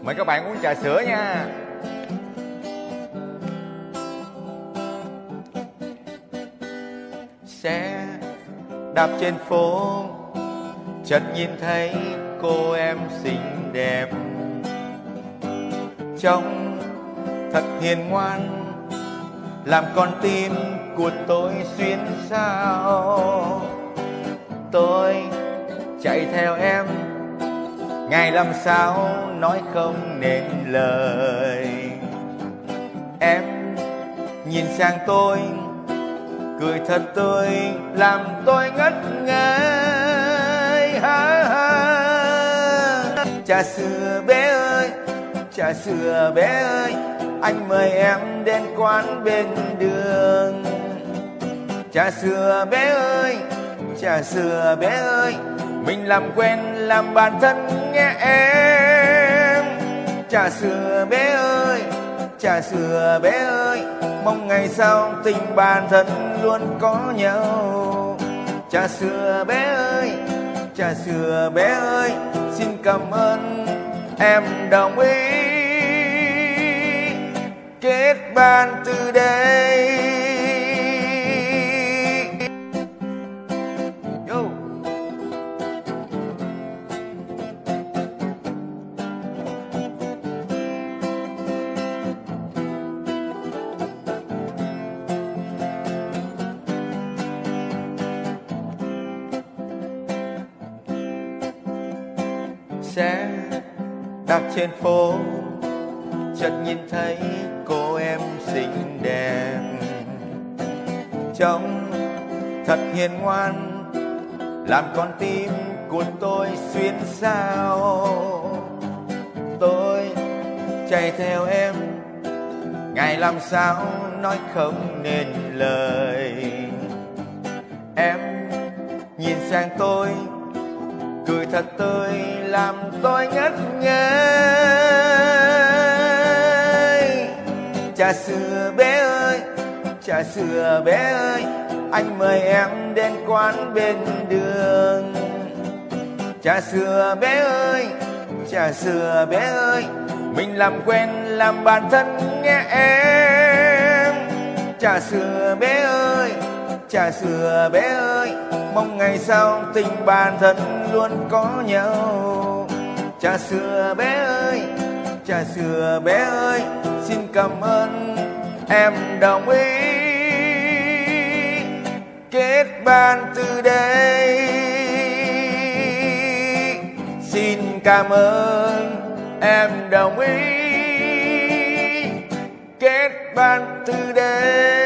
Mời các bạn uống trà sữa nha. Xe đạp trên phố, chợt nhìn thấy cô em xinh đẹp, trông thật hiền ngoan, làm con tim của tôi xuyên xao. Tôi chạy theo em, ngày làm sao nói không nên lời. Em nhìn sang tôi, cười thật tươi, làm tôi ngất ngây. Trà sữa bé ơi, trà sữa bé ơi, anh mời em đến quán bên đường. Trà sữa bé ơi, trà sữa bé ơi, mình làm quen làm bạn thân nhé em. Trà sữa bé ơi, trà sữa bé ơi, mong ngày sau tình bạn thân luôn có nhau. Trà sữa bé ơi, trà sữa bé ơi, xin cảm ơn em đồng ý kết bạn từ đây. Yo. Xe đạp trên phố, chợt nhìn thấy cô em xinh đẹp, trông thật hiền ngoan, làm con tim của tôi xuyên xao. Tôi chạy theo em, ngày làm sao nói không nên lời. Em nhìn sang tôi, cười thật tươi, làm tôi ngất ngây. Trà sữa bé ơi, trà sữa bé ơi, anh mời em đến quán bên đường. Trà sữa bé ơi, trà sữa bé ơi, mình làm quen làm bạn thân nhé em. Trà sữa bé ơi, trà sữa bé ơi, mong ngày sau tình bạn thân luôn có nhau. Trà sữa bé ơi, trà sữa bé ơi, xin cảm ơn em đồng ý kết bạn từ đây. Xin cảm ơn em đồng ý kết bạn từ đây.